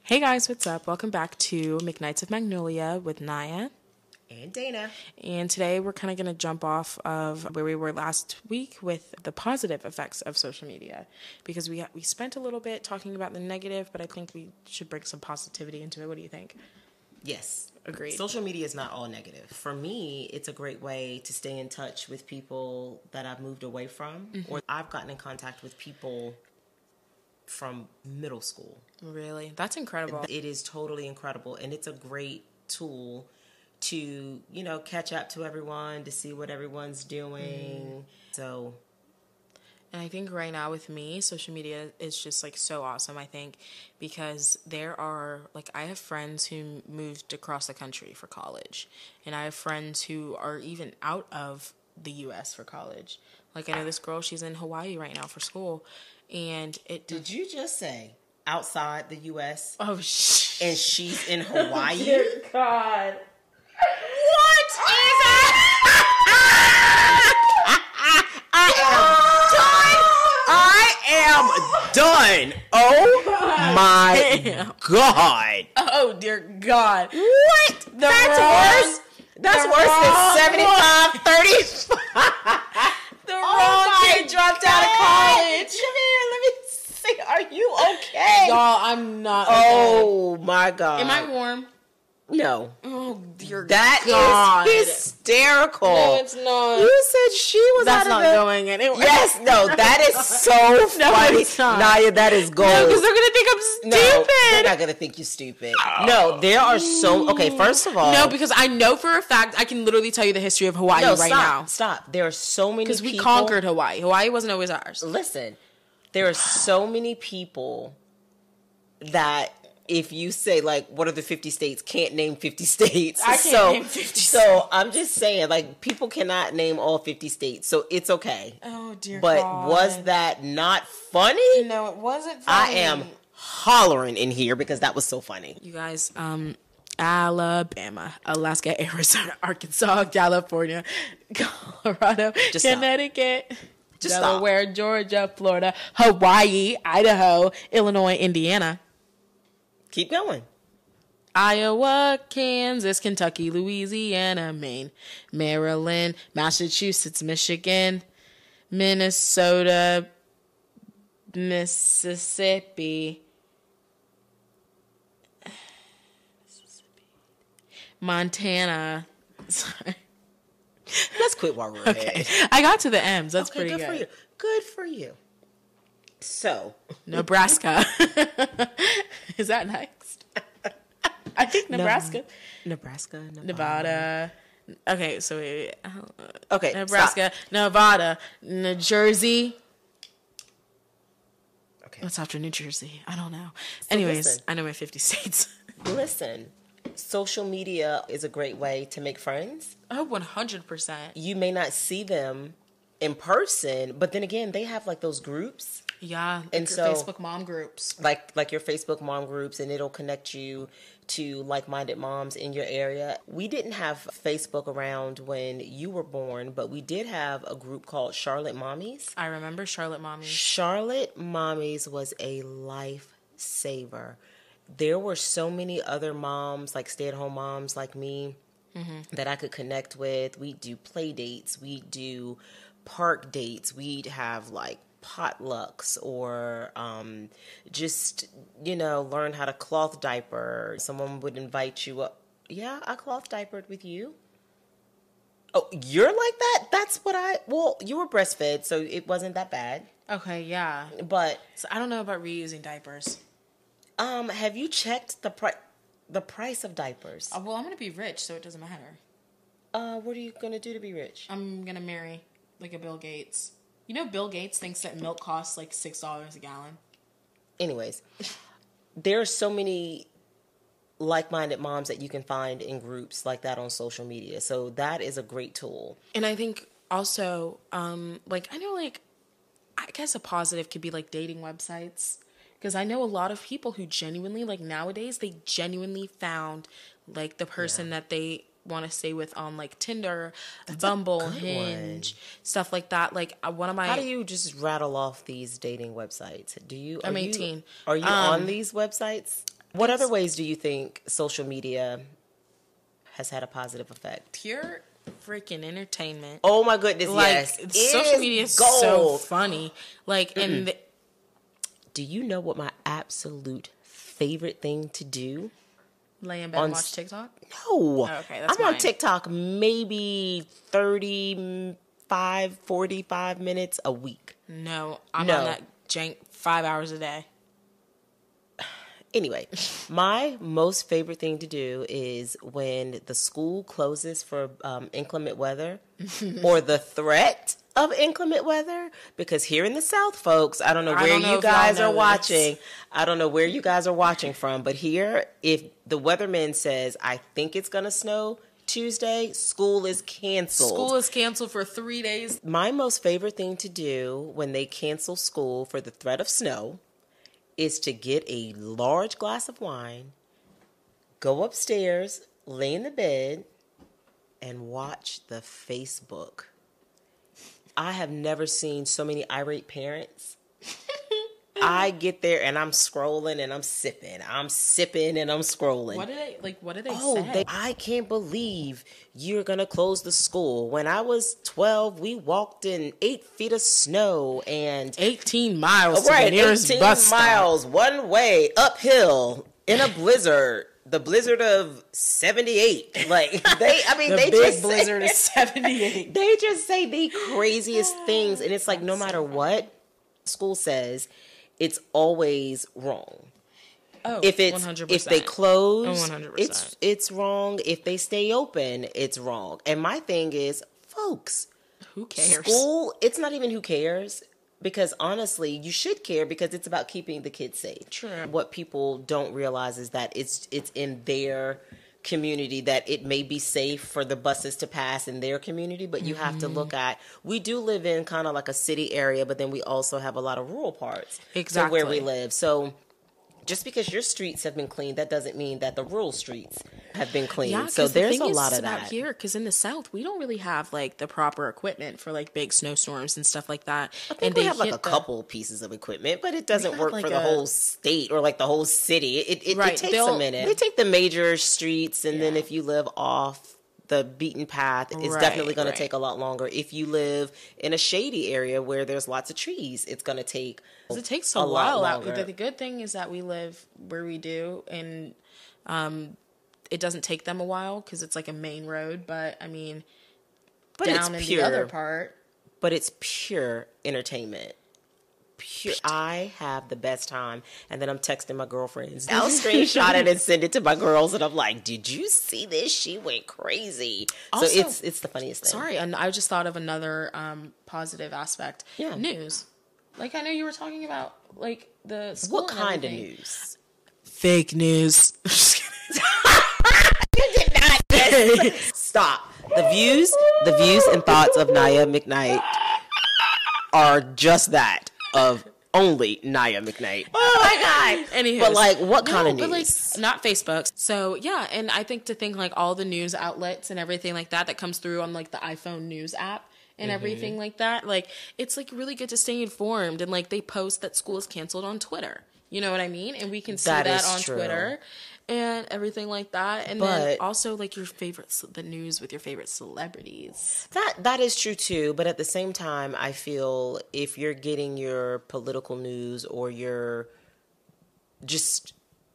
Hey guys, what's up? Welcome back to McNights of Magnolia with Naya. And Dana. And today we're kind of going to jump off of where we were last week with the positive effects of social media. Because we spent a little bit talking about the negative, but I think we should bring some positivity into it. What do you think? Yes. Agreed. Social media is not all negative. For me, it's a great way to stay in touch with people that I've moved away from. Or I've gotten in contact with people from middle school. Really? That's incredible. It is totally incredible. And it's a great tool to, catch up to everyone, to see what everyone's doing. So... And I think right now with me, social media is just like so awesome, I think, because there are, like, I have friends who moved across the country for college, and I have friends who are even out of the U.S. for college. Like, I know this girl, she's in Hawaii right now for school, and it... Did you just say outside the U.S.? Oh, and she's in Hawaii? Oh, dear God. What is that? I am done. Oh my God. Oh dear God. What? That's worse. That's worse than 75, 35. The wrong kid dropped out of college. Come here, let me see. Are you okay? Y'all, I'm not okay. Oh my God. Am I warm? No. Oh dear God. That is hysterical. No, it's not. You said she was That's out of not going anywhere. Yes, no, that is so funny. It's not. Naya, that is gold. No, because they're going to think I'm stupid. No, they're not going to think you're stupid. No, there are so... Okay, first of all... No, because I know for a fact, I can literally tell you the history of Hawaii now. Stop. There are so many people... Because we conquered Hawaii. Hawaii wasn't always ours. Listen, there are so many people that... If you say, like, what are the 50 states? Can't name 50 states. I can't name 50 states. So I'm just saying, like, people cannot name all 50 states. So it's okay. Oh, dear But God. was that not funny? No, it wasn't funny. I am hollering in here because that was so funny. You guys, Alabama, Alaska, Arizona, Arkansas, California, Colorado, Connecticut, Delaware, Georgia, Florida, Hawaii, Idaho, Illinois, Indiana. Keep going. Iowa, Kansas, Kentucky, Louisiana, Maine, Maryland, Massachusetts, Michigan, Minnesota, Mississippi, Montana. Sorry. Let's quit while we're okay. ahead. I got to the M's. That's pretty good. Good for you. Good for you. So, Nebraska. Is that next? I think Nebraska. Nebraska, Nevada. Okay, so wait. Okay, Nebraska, stop. Nevada, New Jersey. Okay. What's after New Jersey? I don't know. So anyways, listen. I know my 50 states. Listen, social media is a great way to make friends. Oh, 100%. You may not see them in person, but then again, they have like those groups. Yeah, and your so Facebook mom groups. Like your Facebook mom groups, and it'll connect you to like-minded moms in your area. We didn't have Facebook around when you were born, but we did have a group called Charlotte Mommies. I remember Charlotte Mommies. Charlotte Mommies was a lifesaver. There were so many other moms, like stay-at-home moms like me, that I could connect with. We'd do play dates. We'd do park dates. We'd have like potlucks or just, learn how to cloth diaper. Someone would invite you up. Yeah, I cloth diapered with you. Oh, you're like that? That's what you were breastfed, so it wasn't that bad. Okay, yeah. But so I don't know about reusing diapers. Have you checked the price of diapers? Well, I'm going to be rich, so it doesn't matter. What are you going to do to be rich? I'm going to marry like a Bill Gates. You know, Bill Gates thinks that milk costs like $6 a gallon. Anyways, there are so many like-minded moms that you can find in groups like that on social media. So that is a great tool. And I think also, I guess a positive could be like dating websites. Because I know a lot of people who genuinely, like nowadays, they genuinely found like the person that they want to stay with on like Tinder, Bumble, Hinge, stuff like that. Like one of my... How do you just rattle off these dating websites? I'm 18. Are you on these websites? What other ways do you think social media has had a positive effect? Pure freaking entertainment. Oh my goodness, Like, yes. social media is so funny. Like, and do you know what my absolute favorite thing to do? lay in bed and watch TikTok? No. Oh, okay, that's I'm on mine. TikTok maybe 45 minutes a week. No, I'm No. on that jank 5 hours a day. Anyway, my most favorite thing to do is when the school closes for inclement weather or the threat of inclement weather. Because here in the South, folks, I don't know where you guys are watching. I don't know where you guys are watching from. But here, if the weatherman says, I think it's going to snow Tuesday, school is canceled. School is canceled for 3 days. My most favorite thing to do when they cancel school for the threat of snow is to get a large glass of wine, go upstairs, lay in the bed, and watch the Facebook. I have never seen so many irate parents. I get there and I'm scrolling and I'm sipping. I'm sipping and I'm scrolling. What do they say? I can't believe you're going to close the school. When I was 12, we walked in 8 feet of snow and 18 miles right, to the nearest 18 bus stop. miles one way uphill in a blizzard. The blizzard of 78. Like they big just blizzard of 78. They just say the craziest things, and it's like no matter what school says, it's always wrong. Oh, if it's 100%. if they close, 100%. it's wrong. If they stay open, it's wrong. And my thing is, folks, who cares? School, it's not even who cares. Because honestly, you should care because it's about keeping the kids safe. True. What people don't realize is that it's in their community that it may be safe for the buses to pass in their community, but you have to look at, we do live in kind of like a city area, but then we also have a lot of rural parts to where we live. So just because your streets have been cleaned, that doesn't mean that the rural streets have been cleaned. Yeah, so there's a lot of about that here, because in the South we don't really have like the proper equipment for like big snowstorms and stuff like that. I think we have like a couple pieces of equipment, but it doesn't work like for the whole state or like the whole city. It takes a minute. They take the major streets, and then if you live off the beaten path, it's definitely going to take a lot longer. If you live in a shady area where there's lots of trees, it's going to take it takes a while out. The good thing is that we live where we do, and it doesn't take them a while because it's like a main road. But I mean, down in the other part, but it's pure entertainment. Pure. I have the best time, and then I'm texting my girlfriends. I'll screenshot it and send it to my girls, and I'm like, "Did you see this? She went crazy." Also, so it's the funniest thing. Sorry, and I just thought of another positive aspect. Yeah, news. Like I know you were talking about like the school. What kind of news? Fake news. You did not. Yes. Stop. The views and thoughts of Naya McKnight are just that. Of only Naya McKnight. Oh my God. Anywho, but like, what kind of news? But like, not Facebook. So yeah, and I think like all the news outlets and everything like that comes through on like the iPhone news app and everything like that. Like, it's like really good to stay informed, and like they post that school is canceled on Twitter. You know what I mean? And we can see that on Twitter and everything like that. And then also like the news with your favorite celebrities. That is true too. But at the same time, I feel if you're getting your political news or your just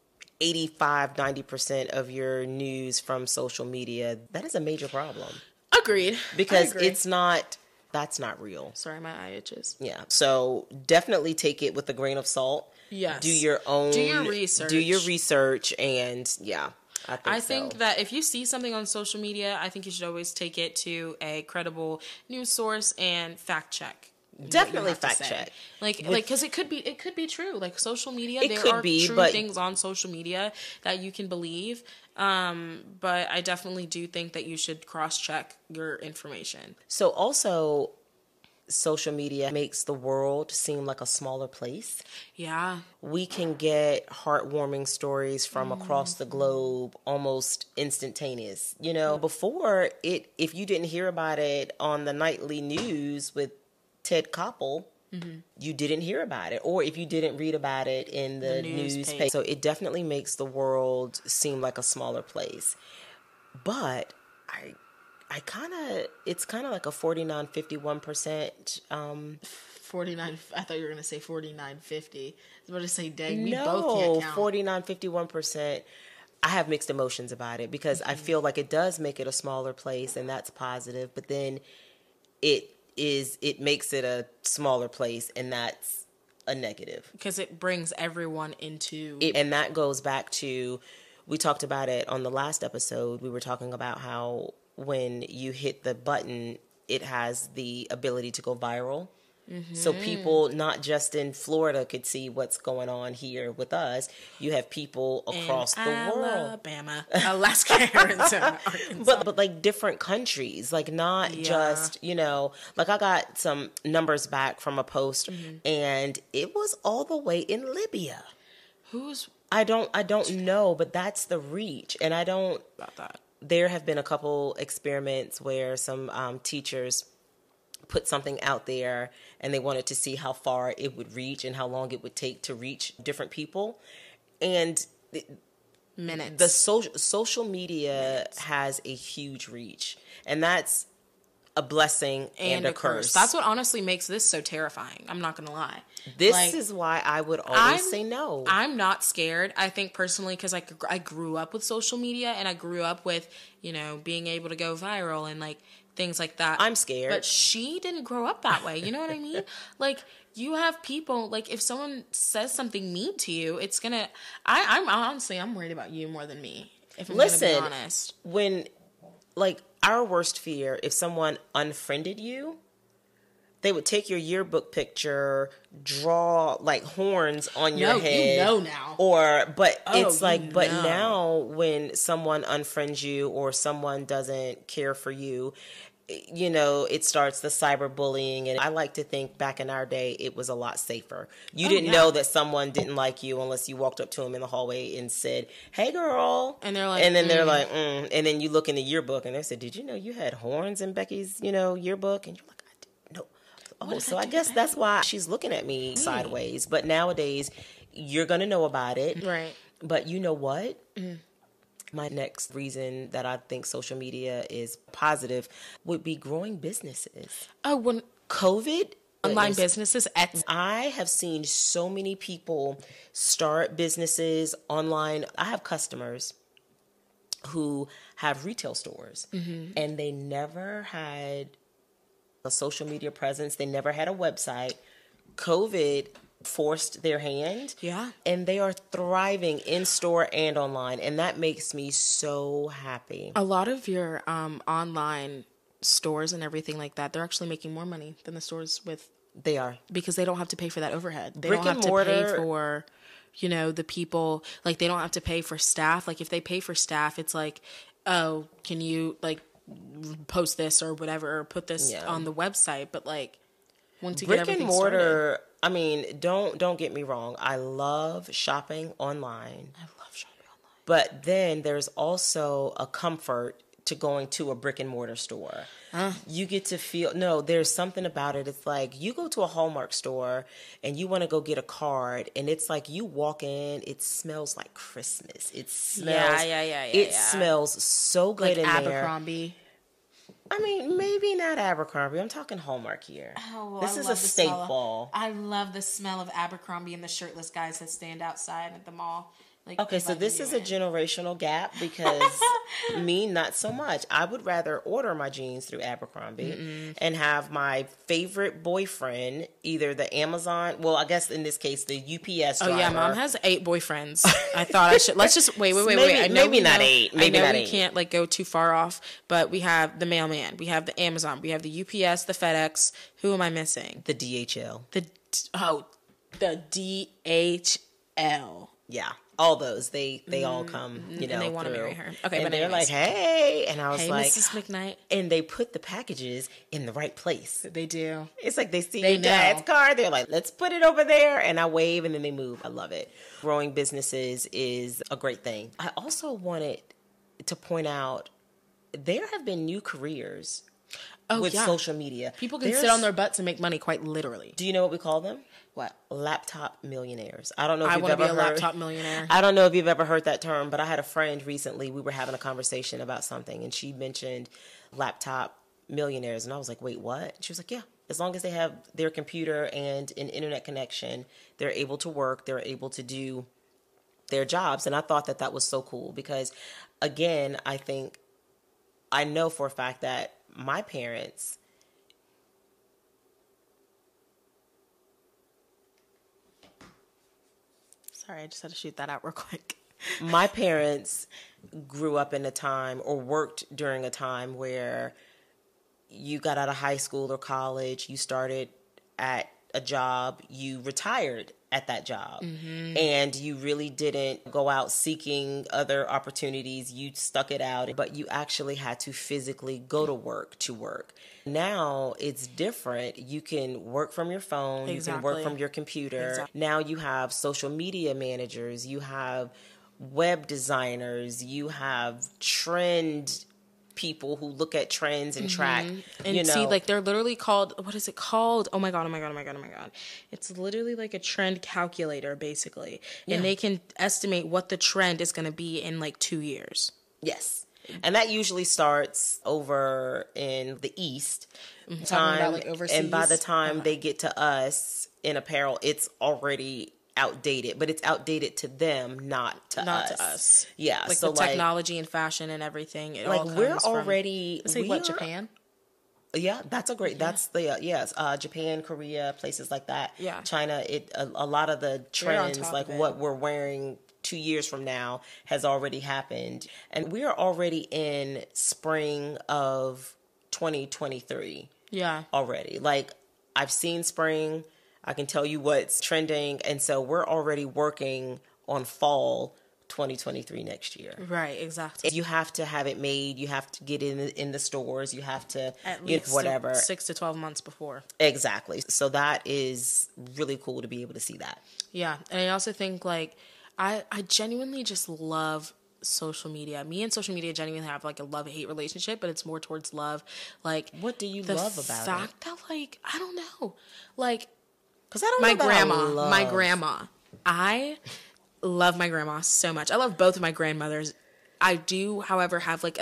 85-90% of your news from social media, that is a major problem. Agreed. Because that's not real. Sorry, my eye itches. Yeah. So definitely take it with a grain of salt. Yes. Do your research, and yeah. I think that if you see something on social media, I think you should always take it to a credible news source and fact check. Definitely fact check. Like because it could be true. Like social media, there are true things on social media that you can believe. But I definitely do think that you should cross check your information. So also, social media makes the world seem like a smaller place. Yeah. We can get heartwarming stories from across the globe almost instantaneous. You know, before if you didn't hear about it on the nightly news with Ted Koppel, you didn't hear about it, or if you didn't read about it in the newspaper. So it definitely makes the world seem like a smaller place. But it's kind of like a 49-51%. 49. I thought you were gonna say 49-50. I was about to say, dang, we no, both can't count. 49-51%. I have mixed emotions about it because I feel like it does make it a smaller place, and that's positive. But then it makes it a smaller place, and that's a negative because it brings everyone into it. And that goes back to, we talked about it on the last episode. We were talking about how when you hit the button, it has the ability to go viral. So people, not just in Florida, could see what's going on here with us. You have people across the world. Alabama, Alaska, Arizona, Arkansas. But like different countries, like not just, like I got some numbers back from a post and it was all the way in Libya. I don't know, but that's the reach. And I don't, about that. There have been a couple experiments where some teachers put something out there and they wanted to see how far it would reach and how long it would take to reach different people. And minutes. The social media has a huge reach, and that's a blessing and a curse. That's what honestly makes this so terrifying. I'm not gonna lie. This is why I would always say no. I'm not scared. I think personally because I grew up with social media and I grew up with being able to go viral and like things like that. I'm scared. But she didn't grow up that way. You know what I mean? Like, you have people, like, if someone says something mean to you, it's gonna... I'm honestly, I'm worried about you more than me, if I'm gonna be honest. When, like, our worst fear, if someone unfriended you, they would take your yearbook picture, draw, like, horns on your head. You know now. But now when someone unfriends you or someone doesn't care for you, it starts the cyberbullying. And I like to think back in our day, it was a lot safer. You didn't know that someone didn't like you unless you walked up to them in the hallway and said, "Hey, girl." And they're like, and then they're like, And then you look in the yearbook and they said, "Did you know you had horns in Becky's, yearbook?" And you're like, "I didn't know." Oh, so I guess that's why she's looking at me sideways. But nowadays, you're going to know about it. Right. But you know what? My next reason that I think social media is positive would be growing businesses. Oh, when COVID... Online businesses. I have seen so many people start businesses online. I have customers who have retail stores and they never had a social media presence. They never had a website. COVID forced their hand. Yeah. And they are thriving in store and online. And that makes me so happy. A lot of your online stores and everything like that, they're actually making more money than the stores with. They are. Because they don't have to pay for that overhead. They Brick don't have and to mortar, pay for, the people. Like, they don't have to pay for staff. Like, if they pay for staff, it's like, oh, can you, like, post this or whatever, or put this on the website. But, like, once you get everything started. I mean, don't get me wrong. I love shopping online. But then there's also a comfort to going to a brick and mortar store. You get to feel, there's something about it. It's like you go to a Hallmark store and you want to go get a card and it's like you walk in, it smells like Christmas. It smells, it smells so good like in Abercrombie. I mean, maybe not Abercrombie. I'm talking Hallmark here. Oh, well, this is a staple. I love the smell of Abercrombie and the shirtless guys that stand outside at the mall. Like, okay, so this is a generational gap because me, not so much. I would rather order my jeans through Abercrombie and have my favorite boyfriend, either the Amazon, well, I guess in this case, the UPS driver. Oh, yeah, Mom has 8 boyfriends. I thought I should, let's just, wait. Maybe not 8. Maybe not 8. We can't, like, go too far off, but we have the mailman, we have the Amazon, we have the UPS, the FedEx. Who am I missing? The DHL. The DHL. Yeah. All those, they all come, and they want to marry her. Okay, and but they're like, "Hey," and I was hey, like, Mrs. McKnight. And they put the packages in the right place. They do. It's like they see your dad's car. They're like, "Let's put it over there," and I wave, and then they move. I love it. Growing businesses is a great thing. I also wanted to point out there have been new careers. with social media. People can sit on their butts and make money quite literally. Do you know what we call them? What? Laptop millionaires. I don't know if I you've want to ever be a heard. laptop millionaire. I don't know if you've ever heard that term, but I had a friend recently. We were having a conversation about something, and she mentioned laptop millionaires, and I was like, "Wait, what?" She was like, "Yeah, as long as they have their computer and an internet connection, they're able to work. They're able to do their jobs." And I thought that was so cool because, again, I know for a fact that my parents. Sorry, I just had to shoot that out real quick. My parents grew up in a time or worked during a time where you got out of high school or college, you started at a job, you retired at that job, and you really didn't go out seeking other opportunities. You stuck it out, but you actually had to physically go to work. Now it's different. You can work from your phone, you can work from your computer. Now you have social media managers, you have web designers, you have trend people who look at trends and track and see, like, they're literally called, what is it called? Oh my god. It's literally like a trend calculator, basically. And they can estimate what the trend is going to be in like 2 years. Yes. And that usually starts over in the East About, like, overseas. And by the time they get to us in apparel, it's already outdated, but it's outdated to them, not to us. Yeah, like so the technology and fashion and everything. It like all comes we're already. from, Japan? Yeah, that's a great. That's the Japan, Korea, places like that. Yeah, China. A lot of the trends, like what we're wearing 2 years from now, has already happened, and we are already in spring of 2023. Yeah, already. Like, I've seen spring. I can tell you what's trending. And so we're already working on fall 2023 next year. Right, exactly. You have to have it made. You have to get in the stores. You have to at least whatever 6 to 12 months before. Exactly. So that is really cool to be able to see that. Yeah, and I also think, like, I genuinely just love social media. Me and social media genuinely have like a love-hate relationship, but it's more towards love. Like, what do you love about it? The fact that, like, I don't know, like, because I don't know about my grandma. I love my grandma so much. I love both of my grandmothers. I do, however, have like a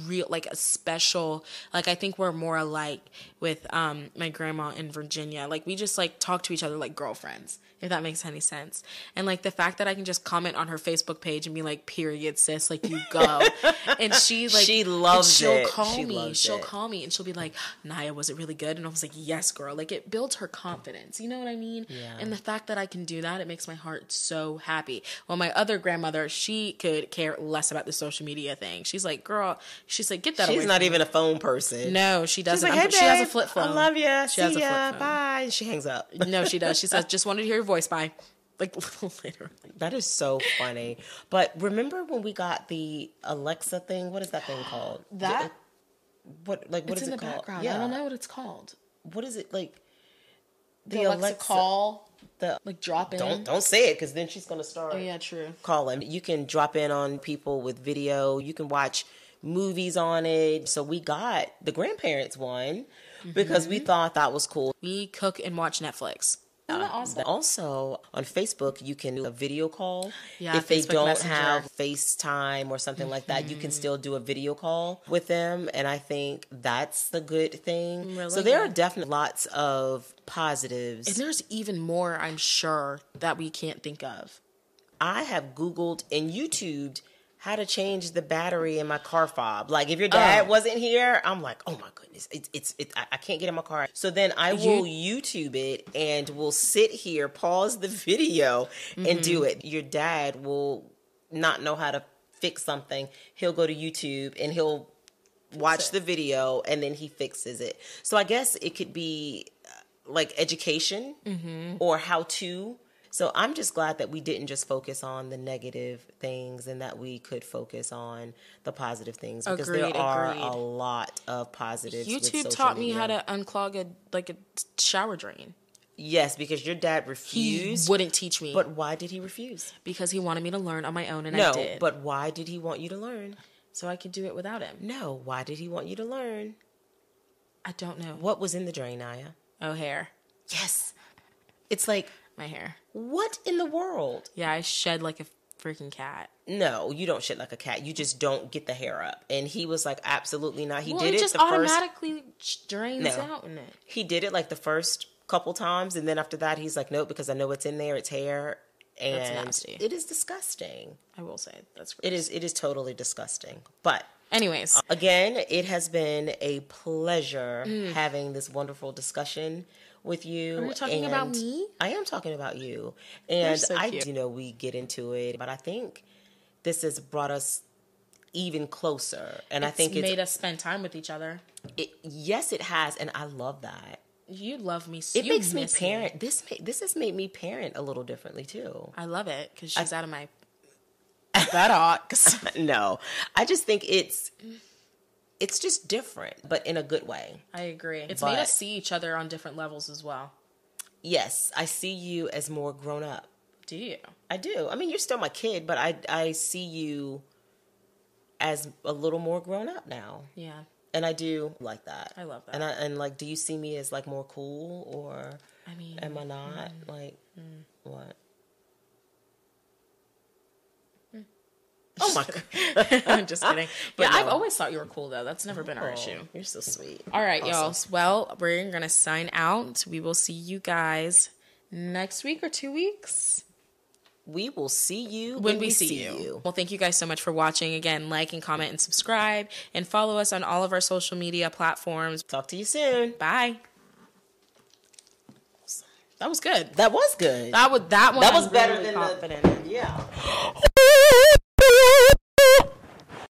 special, like, I think we're more alike with my grandma in Virginia. Like, we just like talk to each other like girlfriends, if that makes any sense. And like the fact that I can just comment on her Facebook page and be like, "Period, sis, like, you go." And she loves it. She'll call me and she'll be like, "Naya, was it really good?" And I was like, "Yes, girl." Like, it builds her confidence. You know what I mean? Yeah. And the fact that I can do that, it makes my heart so happy. Well, my other grandmother, she could care less about the social media thing. She's like, "Girl," she's like, "Get that away." She's not even a phone person. No, she doesn't. She's like, "Hey, she has a flip phone. I love you. She has a flip phone. Bye." And she hangs up. No, she does. She says, "Just wanted to hear your voice. Bye." Like, literally. That is so funny. But remember when we got the Alexa thing? What is that thing called? That? What is it called? It's in the background. Yeah. I don't know what it's called. What is it, like? The Alexa call. The, like, drop in. Don't say it, because then she's gonna start. Oh yeah, true. Calling. You can drop in on people with video. You can watch movies on it. So we got the grandparents one because we thought that was cool. We cook and watch Netflix. Awesome. Also, on Facebook, you can do a video call. Yeah, if they Facebook don't Messenger. have FaceTime or something like that, you can still do a video call with them. And I think that's the good thing. Really so there good. are definitely lots of positives. And there's even more, I'm sure, that we can't think of. I have Googled and YouTubed how to change the battery in my car fob. Like, if your dad wasn't here, I'm like, oh my goodness, I can't get in my car. So then I will YouTube it and we'll sit here, pause the video, and do it. Your dad will not know how to fix something. He'll go to YouTube and he'll watch the video and then he fixes it. So I guess it could be like education or how to. So I'm just glad that we didn't just focus on the negative things and that we could focus on the positive things, because there are a lot of positives. YouTube taught me how to unclog a shower drain. Yes, because your dad refused. He wouldn't teach me. But why did he refuse? Because he wanted me to learn on my own, and I did. No, but why did he want you to learn? So I could do it without him. No, why did he want you to learn? I don't know. What was in the drain, Naya? Oh, hair. Yes. It's like, My hair. what in the world? Yeah, I shed like a freaking cat. No, you don't shit like a cat. You just don't get the hair up. And he was like, absolutely not. It just automatically drains out in it. He did it like the first couple times, and then after that, he's like, nope, because I know what's in there. It's hair, and That's nasty. it is disgusting. I will say that's gross. It is totally disgusting. But anyways, again, it has been a pleasure having this wonderful discussion with you. Are you talking about me? I am talking about you, and so cute. we get into it, but I think this has brought us even closer, and I think it's made us spend time with each other. Yes, it has, and I love that. You love me. So It makes me parent. This has made me parent a little differently too. I love it because she's out of my buttocks. No, I just think it's just different, but in a good way. I agree. It's made us see each other on different levels as well. Yes, I see you as more grown up. Do you? I do. I mean, you're still my kid, but I see you as a little more grown up now. Yeah. And I do like that. I love that. And like, do you see me as like more cool, or I mean, am I not? What? Oh my God. I'm just kidding. But Yeah, no. I've always thought you were cool though. That's never been our issue. You're so sweet. All right, Awesome. y'all. Well, we're gonna sign out. We will see you guys next week or 2 weeks. We will see you When we see you. Well, thank you guys so much for watching. Again, like and comment and subscribe, and follow us on all of our social media platforms. Talk to you soon. Bye. That was good. That was good. That one. That was I'm better really than confident. yeah.